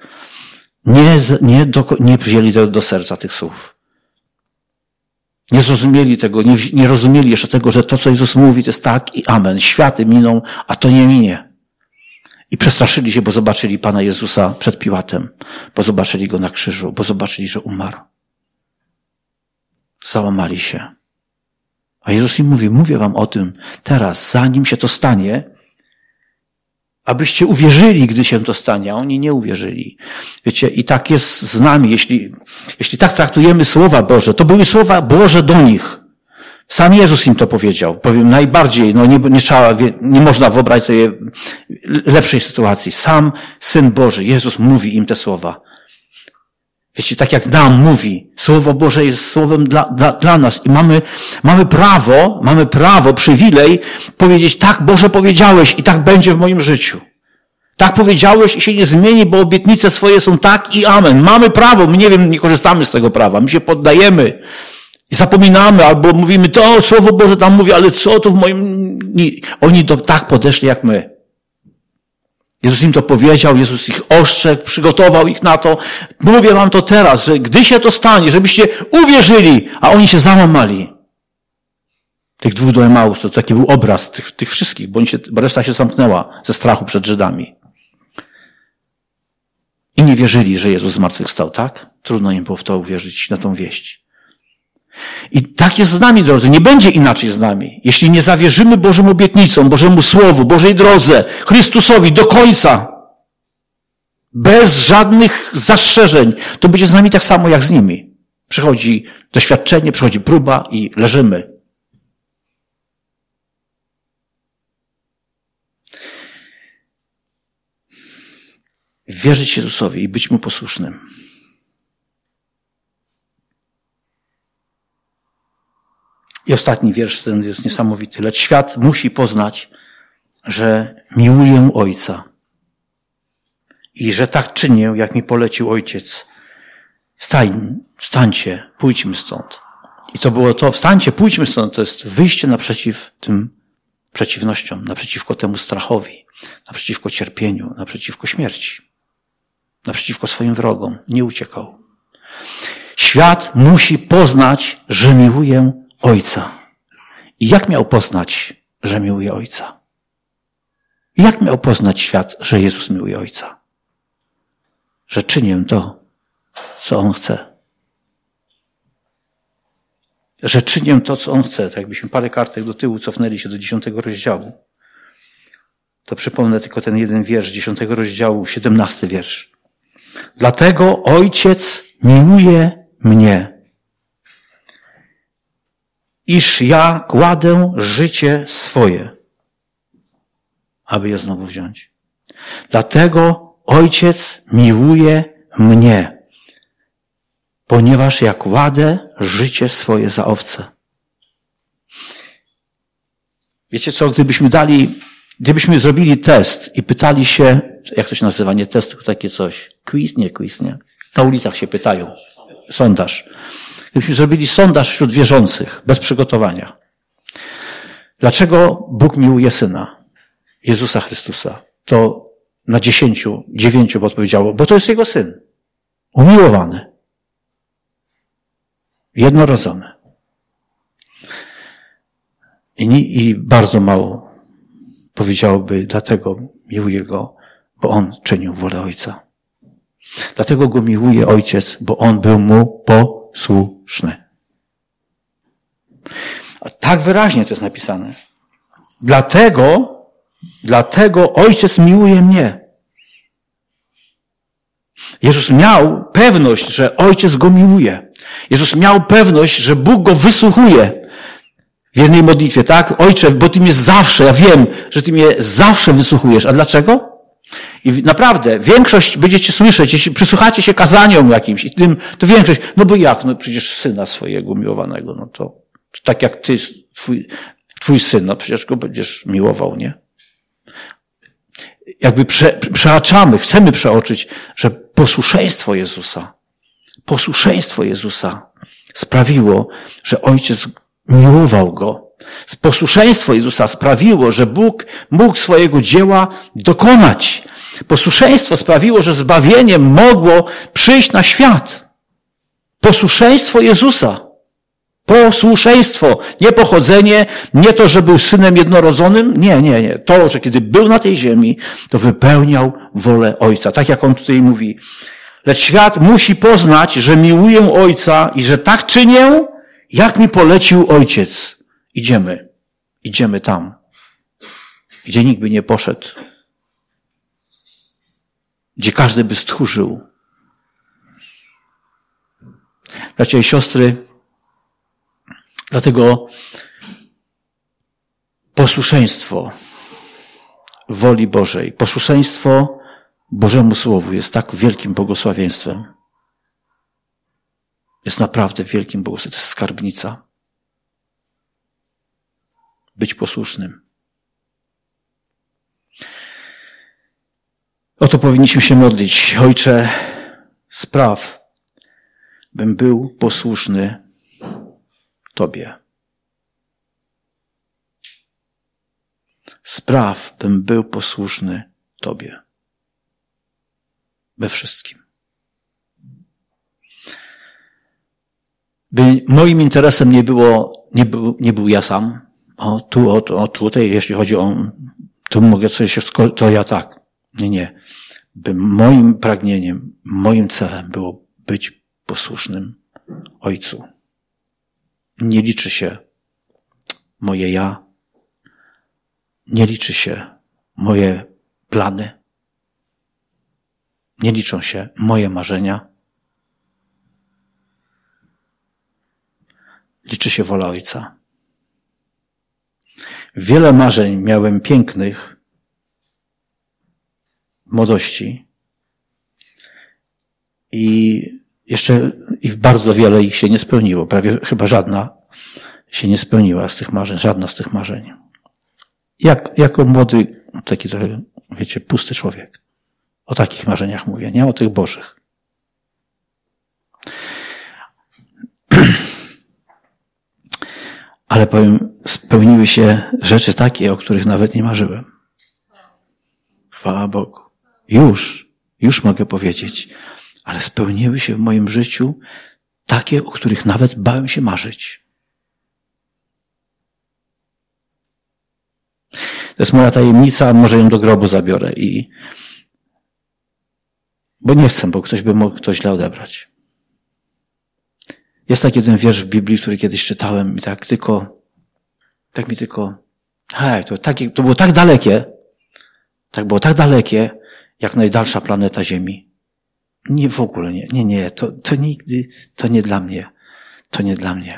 Nie wzięli do serca tych słów. Nie zrozumieli tego, nie rozumieli jeszcze tego, że to, co Jezus mówi, to jest tak i amen. Światy miną, a to nie minie. I przestraszyli się, bo zobaczyli Pana Jezusa przed Piłatem, bo zobaczyli Go na krzyżu, bo zobaczyli, że umarł. Załamali się. A Jezus im mówi, mówię wam o tym teraz, zanim się to stanie, abyście uwierzyli, gdy się to stanie, a oni nie uwierzyli. Wiecie, i tak jest z nami, jeśli tak traktujemy Słowa Boże, to były Słowa Boże do nich. Sam Jezus im to powiedział. Powiem najbardziej, nie można wyobrazić sobie lepszej sytuacji. Sam Syn Boży, Jezus mówi im te słowa. Wiecie, tak jak nam mówi, Słowo Boże jest słowem dla nas i mamy prawo, przywilej powiedzieć, tak Boże powiedziałeś i tak będzie w moim życiu. Tak powiedziałeś i się nie zmieni, bo obietnice swoje są tak i amen. Mamy prawo, my nie korzystamy z tego prawa, my się poddajemy i zapominamy albo mówimy, to Słowo Boże tam mówi, ale co to w moim... Nie. Oni tak podeszli jak my. Jezus im to powiedział, Jezus ich ostrzegł, przygotował ich na to. Mówię wam to teraz, że gdy się to stanie, żebyście uwierzyli, a oni się załamali. Tych 2 do Emaus, to taki był obraz tych wszystkich, bo reszta się zamknęła ze strachu przed Żydami. I nie wierzyli, że Jezus zmartwychwstał, tak? Trudno im było w to uwierzyć, na tą wieść. I tak jest z nami, drodzy. Nie będzie inaczej z nami. Jeśli nie zawierzymy Bożym obietnicom, Bożemu Słowu, Bożej drodze, Chrystusowi do końca, bez żadnych zastrzeżeń, to będzie z nami tak samo jak z nimi. Przychodzi doświadczenie, przychodzi próba i leżymy. Wierzyć Jezusowi i być Mu posłusznym. I ostatni wiersz ten jest niesamowity. Lecz świat musi poznać, że miłuję Ojca i że tak czynię, jak mi polecił Ojciec. Wstańcie, pójdźmy stąd. I to było to, wstańcie, pójdźmy stąd, to jest wyjście naprzeciw tym przeciwnościom, naprzeciwko temu strachowi, naprzeciwko cierpieniu, naprzeciwko śmierci, naprzeciwko swoim wrogom. Nie uciekał. Świat musi poznać, że miłuję Ojca. I jak miał poznać, że miłuje Ojca? Jak miał poznać świat, że Jezus miłuje Ojca? Że czynię to, co On chce. Że czynię to, co On chce. Tak jakbyśmy parę kartek do tyłu cofnęli się do 10 rozdziału. To przypomnę tylko ten jeden wiersz 10 rozdziału, 17 wiersz. Dlatego Ojciec miłuje mnie, iż ja kładę życie swoje, aby je znowu wziąć. Dlatego Ojciec miłuje mnie, ponieważ ja kładę życie swoje za owce. Wiecie co, gdybyśmy zrobili test i pytali się, jak to się nazywa, nie test, tylko takie coś, quiz, nie. Na ulicach się pytają, sondaż. Gdybyśmy zrobili sondaż wśród wierzących, bez przygotowania. Dlaczego Bóg miłuje Syna, Jezusa Chrystusa? To na 9 odpowiedziało, bo to jest Jego Syn. Umiłowany. Jednorodzony. I bardzo mało powiedziałoby, dlatego miłuje Go, bo On czynił wolę Ojca. Dlatego Go miłuje Ojciec, bo On był Mu posłuszny. A tak wyraźnie to jest napisane. Dlatego Ojciec miłuje mnie. Jezus miał pewność, że Ojciec Go miłuje. Jezus miał pewność, że Bóg Go wysłuchuje. W jednej modlitwie, tak? Ojcze, bo Ty mnie zawsze, ja wiem, że Ty mnie zawsze wysłuchujesz. A dlaczego? I naprawdę, większość będziecie słyszeć, jeśli przysłuchacie się kazaniom jakimś i tym, to większość, no bo jak? No przecież Syna swojego umiłowanego, no to tak jak Ty, Twój Syn, no przecież Go będziesz miłował, nie? Jakby przeoczamy, chcemy przeoczyć, że posłuszeństwo Jezusa sprawiło, że Ojciec miłował Go. Posłuszeństwo Jezusa sprawiło, że Bóg mógł swojego dzieła dokonać. Posłuszeństwo sprawiło, że zbawienie mogło przyjść na świat. Posłuszeństwo Jezusa. Posłuszeństwo. Nie pochodzenie, nie to, że był Synem jednorodzonym. Nie. To, że kiedy był na tej ziemi, to wypełniał wolę Ojca. Tak jak on tutaj mówi. Lecz świat musi poznać, że miłuję Ojca i że tak czynię, jak mi polecił Ojciec. Idziemy tam, gdzie nikt by nie poszedł. Gdzie każdy by stchórzył. Bracia i siostry, dlatego posłuszeństwo woli Bożej, posłuszeństwo Bożemu Słowu jest tak wielkim błogosławieństwem. jest naprawdę wielkim błogosławieństwem. To jest skarbnica. Być posłusznym. O to powinniśmy się modlić. Ojcze, spraw, bym był posłuszny Tobie. Spraw, bym był posłuszny Tobie. We wszystkim. By moim interesem nie był ja sam. Tutaj, jeśli chodzi o, tu mogę coś, to ja tak. Nie. By moim pragnieniem, moim celem było być posłusznym Ojcu. Nie liczy się moje ja. Nie liczy się moje plany. Nie liczą się moje marzenia. Liczy się wola Ojca. Wiele marzeń miałem pięknych w młodości i bardzo wiele ich się nie spełniło. Prawie chyba żadna się nie spełniła z tych marzeń, żadna z tych marzeń. Jako młody, taki trochę, wiecie, pusty człowiek. O takich marzeniach mówię, nie o tych bożych. Ale powiem, spełniły się rzeczy takie, o których nawet nie marzyłem. Chwała Bogu. Już mogę powiedzieć, ale spełniły się w moim życiu takie, o których nawet bałem się marzyć. To jest moja tajemnica, może ją do grobu zabiorę bo nie chcę, bo ktoś by mógł to źle odebrać. Jest taki jeden wiersz w Biblii, który kiedyś czytałem i to było tak dalekie, jak najdalsza planeta Ziemi. Nie, w ogóle nie, to nigdy, to nie dla mnie. To nie dla mnie.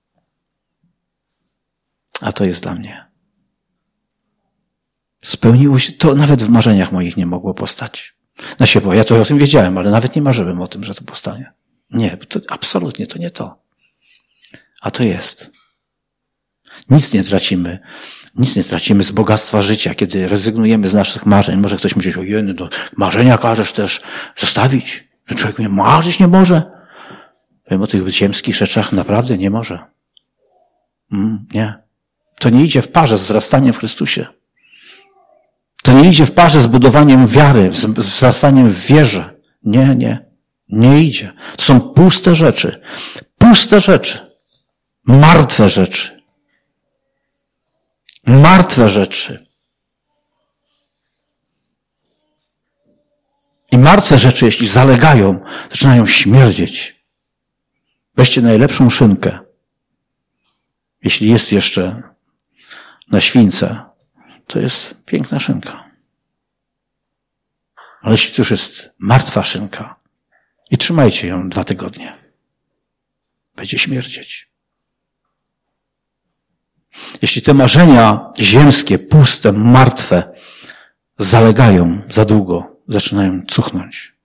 A to jest dla mnie. Spełniło się, to nawet w marzeniach moich nie mogło postać. Bo ja to o tym wiedziałem, ale nawet nie marzyłem o tym, że to powstanie. Nie, absolutnie to nie to. A to jest. Nic nie tracimy z bogactwa życia, kiedy rezygnujemy z naszych marzeń. Może ktoś myśleć, marzenia każesz też zostawić. Człowiek marzyć nie może. Wiem, o tych ziemskich rzeczach naprawdę nie może. Nie. To nie idzie w parze z wzrastaniem w Chrystusie. To nie idzie w parze z budowaniem wiary, z wzrastaniem w wierze. Nie idzie. To są puste rzeczy. Martwe rzeczy. I martwe rzeczy, jeśli zalegają, zaczynają śmierdzieć. Weźcie najlepszą szynkę. Jeśli jest jeszcze na śwince, to jest piękna szynka. Ale jeśli to już jest martwa szynka i trzymajcie ją 2 tygodnie, będzie śmierdzieć. Jeśli te marzenia ziemskie, puste, martwe, zalegają za długo, zaczynają cuchnąć.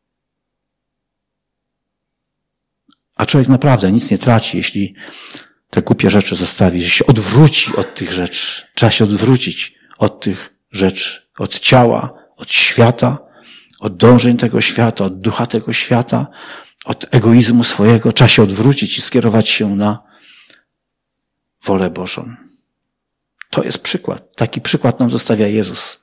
A człowiek naprawdę nic nie traci, jeśli te głupie rzeczy zostawi, że się odwróci od tych rzeczy. Trzeba się odwrócić od tych rzeczy, od ciała, od świata, od dążeń tego świata, od ducha tego świata, od egoizmu swojego. Trzeba się odwrócić i skierować się na wolę Bożą. To jest przykład. Taki przykład nam zostawia Jezus.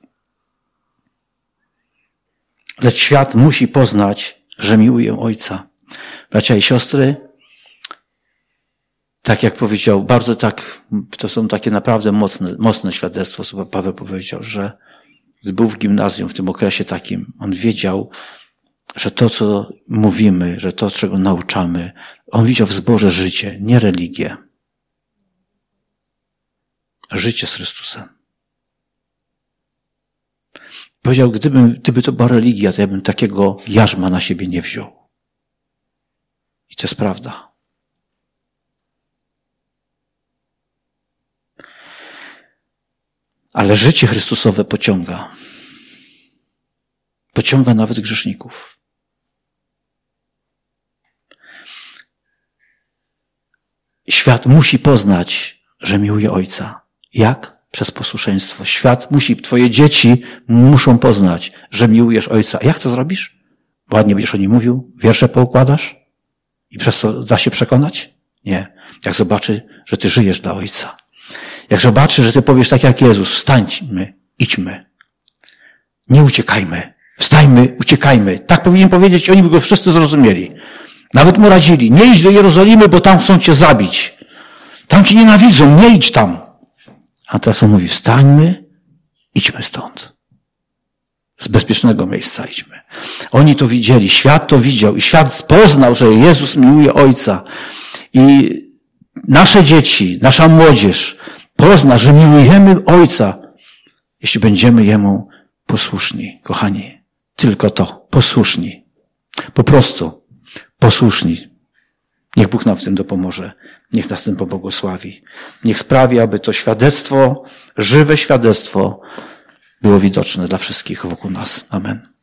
Lecz świat musi poznać, że miłuję Ojca. Bracia i siostry, tak jak powiedział, to są takie naprawdę mocne świadectwo, co Paweł powiedział, że gdy był w gimnazjum w tym okresie takim, on wiedział, że to, co mówimy, że to, czego nauczamy, on widział w zborze życie, nie religię. Życie z Chrystusem. Powiedział, gdyby to była religia, to ja bym takiego jarzma na siebie nie wziął. I to jest prawda. Ale życie Chrystusowe pociąga. Pociąga nawet grzeszników. Świat musi poznać, że miłuje Ojca. Jak? Przez posłuszeństwo. Twoje dzieci muszą poznać, że miłujesz Ojca. Jak to zrobisz? Ładnie będziesz o nim mówił? Wiersze poukładasz? I przez to da się przekonać? Nie. Jak zobaczy, że ty żyjesz dla Ojca. Jak zobaczy, że ty powiesz tak jak Jezus, wstańmy, idźmy. Nie uciekajmy. Wstańmy, uciekajmy. Tak powinien powiedzieć, oni by go wszyscy zrozumieli. Nawet mu radzili, nie idź do Jerozolimy, bo tam chcą cię zabić. Tam cię nienawidzą, nie idź tam. A teraz on mówi, wstańmy, idźmy stąd. Z bezpiecznego miejsca idźmy. Oni to widzieli, świat to widział i świat poznał, że Jezus miłuje Ojca. I nasze dzieci, nasza młodzież pozna, że miłujemy Ojca, jeśli będziemy Jemu posłuszni. Kochani, tylko to, posłuszni. Po prostu posłuszni. Niech Bóg nam w tym dopomoże. Niech nas tym pobłogosławi. Niech sprawi, aby to świadectwo, żywe świadectwo było widoczne dla wszystkich wokół nas. Amen.